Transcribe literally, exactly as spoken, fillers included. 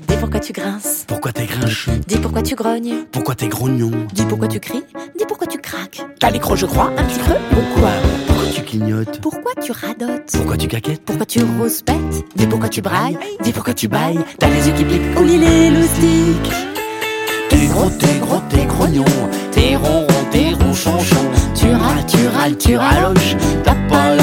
Dis pourquoi tu grinces. Pourquoi t'es grincheux? Dis pourquoi tu grognes. Pourquoi t'es grognon? Dis pourquoi tu cries. Dis pourquoi tu craques. T'as les crocs, je crois. Un petit creux. Pourquoi? Pourquoi tu clignotes? Pourquoi tu radotes. Pourquoi tu caquettes? Pourquoi tu rouspètes. Dis pourquoi tu brailles. Dis pourquoi tu bailles. T'as les yeux qui piquent. Ouli les loustiques. T'es gros, t'es gros, t'es grognon. T'es ronron, t'es ronchonchon. Tu râles, tu râles, tu raloches. T'as pas